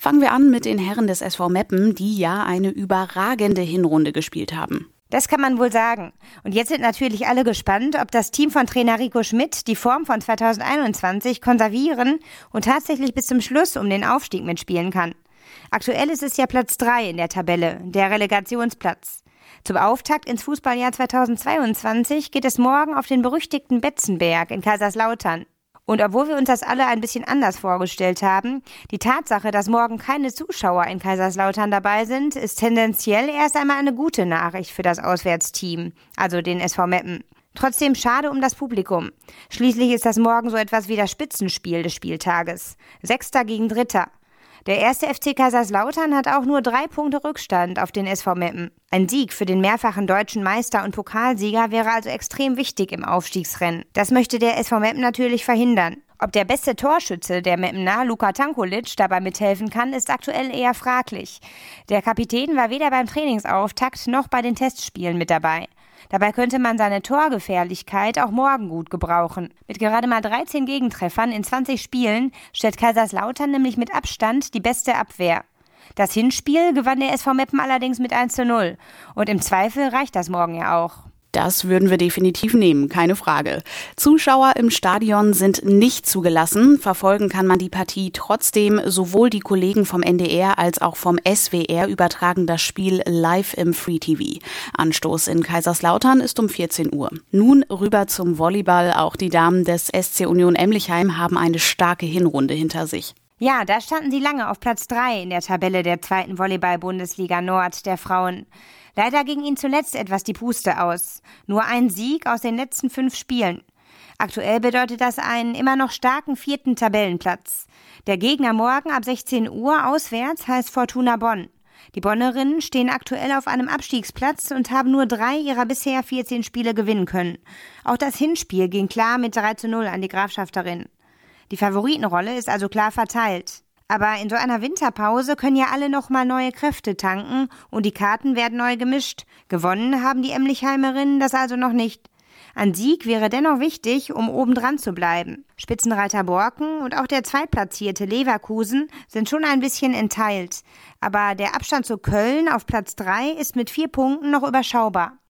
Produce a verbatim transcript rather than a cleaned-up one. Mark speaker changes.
Speaker 1: Fangen wir an mit den Herren des S V Meppen, die ja eine überragende Hinrunde gespielt haben.
Speaker 2: Das kann man wohl sagen. Und jetzt sind natürlich alle gespannt, ob das Team von Trainer Rico Schmidt die Form von zweitausendeinundzwanzig konservieren und tatsächlich bis zum Schluss um den Aufstieg mitspielen kann. Aktuell ist es ja Platz drei in der Tabelle, der Relegationsplatz. Zum Auftakt ins Fußballjahr zweitausendzweiundzwanzig geht es morgen auf den berüchtigten Betzenberg in Kaiserslautern. Und obwohl wir uns das alle ein bisschen anders vorgestellt haben, die Tatsache, dass morgen keine Zuschauer in Kaiserslautern dabei sind, ist tendenziell erst einmal eine gute Nachricht für das Auswärtsteam, also den S V Meppen. Trotzdem schade um das Publikum. Schließlich ist das morgen so etwas wie das Spitzenspiel des Spieltages. Sechster gegen Dritter. Der erste F C Kaiserslautern hat auch nur drei Punkte Rückstand auf den S V Meppen. Ein Sieg für den mehrfachen deutschen Meister und Pokalsieger wäre also extrem wichtig im Aufstiegsrennen. Das möchte der S V Meppen natürlich verhindern. Ob der beste Torschütze der Meppener, Luka Tankulic, dabei mithelfen kann, ist aktuell eher fraglich. Der Kapitän war weder beim Trainingsauftakt noch bei den Testspielen mit dabei. Dabei könnte man seine Torgefährlichkeit auch morgen gut gebrauchen. Mit gerade mal dreizehn Gegentreffern in zwanzig Spielen stellt Kaiserslautern nämlich mit Abstand die beste Abwehr. Das Hinspiel gewann der S V Meppen allerdings mit eins zu null. Und im Zweifel reicht das morgen ja auch.
Speaker 1: Das würden wir definitiv nehmen, keine Frage. Zuschauer im Stadion sind nicht zugelassen. Verfolgen kann man die Partie trotzdem. Sowohl die Kollegen vom N D R als auch vom S W R übertragen das Spiel live im Free T V. Anstoß in Kaiserslautern ist um vierzehn Uhr. Nun rüber zum Volleyball. Auch die Damen des S C Union Emlichheim haben eine starke Hinrunde hinter sich.
Speaker 2: Ja, da standen sie lange auf Platz drei in der Tabelle der zweiten Volleyball-Bundesliga Nord der Frauen. Leider ging ihnen zuletzt etwas die Puste aus. Nur ein Sieg aus den letzten fünf Spielen. Aktuell bedeutet das einen immer noch starken vierten Tabellenplatz. Der Gegner morgen ab sechzehn Uhr auswärts heißt Fortuna Bonn. Die Bonnerinnen stehen aktuell auf einem Abstiegsplatz und haben nur drei ihrer bisher vierzehn Spiele gewinnen können. Auch das Hinspiel ging klar mit drei zu null an die Grafschafterinnen. Die Favoritenrolle ist also klar verteilt. Aber in so einer Winterpause können ja alle noch mal neue Kräfte tanken und die Karten werden neu gemischt. Gewonnen haben die Emlichheimerinnen das also noch nicht. Ein Sieg wäre dennoch wichtig, um obendran zu bleiben. Spitzenreiter Borken und auch der zweitplatzierte Leverkusen sind schon ein bisschen entteilt. Aber der Abstand zu Köln auf Platz drei ist mit vier Punkten noch überschaubar.